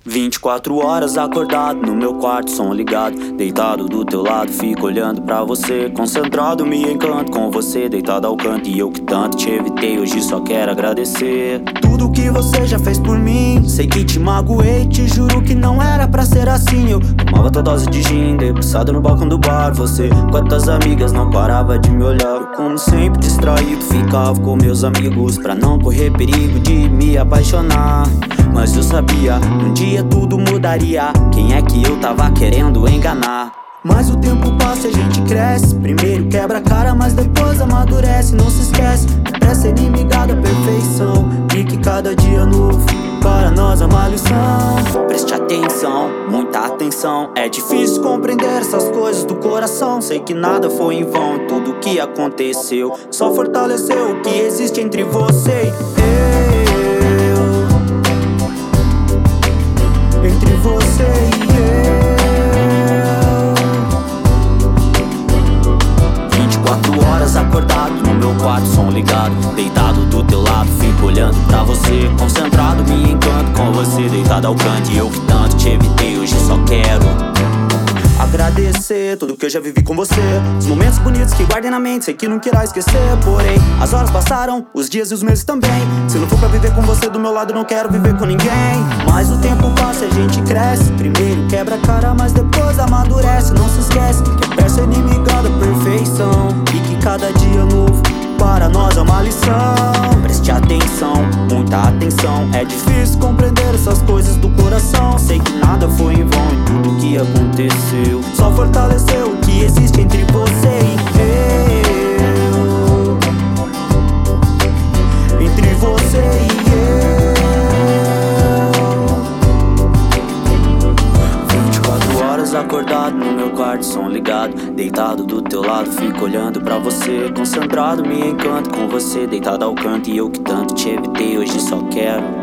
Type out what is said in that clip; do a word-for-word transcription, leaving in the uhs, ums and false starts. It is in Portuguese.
vinte e quatro horas acordado no meu quarto, som ligado, deitado do teu lado, fico olhando pra você, concentrado, me encanto com você, deitado ao canto. E eu que tanto te evitei, hoje só quero agradecer tudo que você já fez por mim. Sei que te magoei, te juro que não era pra ser assim. Eu tomava tua dose de gin, debruçado no balcão do bar. Você com as tuas amigas não parava de me olhar. Eu, como sempre distraído, ficava com meus amigos pra não correr perigo de me apaixonar. Mas eu sabia, um dia tudo mudaria. Quem é que eu tava querendo enganar? Mas o tempo passa e a gente cresce. Primeiro quebra a cara, mas depois amadurece. Não se esquece, a pressa é inimiga da perfeição. E que cada dia novo para nós é uma lição. Preste atenção, muita atenção. É difícil compreender essas coisas do coração. Sei que nada foi em vão, tudo que aconteceu só fortaleceu o que existe entre você e eu. Entre você e eu. vinte e quatro horas acordado no meu quarto, som ligado, deitado do teu lado, fico olhando pra você, concentrado, me encanto com você, deitado ao canto. E eu que tanto te evitei, hoje só quero agradecer tudo que eu já vivi com você, os momentos bonitos que guardei na mente, sei que não queira esquecer. Porém, as horas passaram, os dias e os meses também. Se não for pra viver com você do meu lado, não quero viver com ninguém. Mas o tempo passa e a gente cresce. Primeiro quebra a cara, mas depois amadurece. Não se esquece que a peça é inimiga da perfeição. E que cada dia novo para nós é uma lição. Preste atenção, muita atenção. É difícil compreender essas coisas do coração. Sei que nada foi em vão e tudo que aconteceu só fortaleceu o que existe entre você e eu. Entre você e eu. vinte e quatro horas acordado no meu quarto, som ligado, deitado do teu lado, fico olhando pra você, concentrado, me encanto com você, deitado ao canto. E eu que tanto te evitei, hoje só quero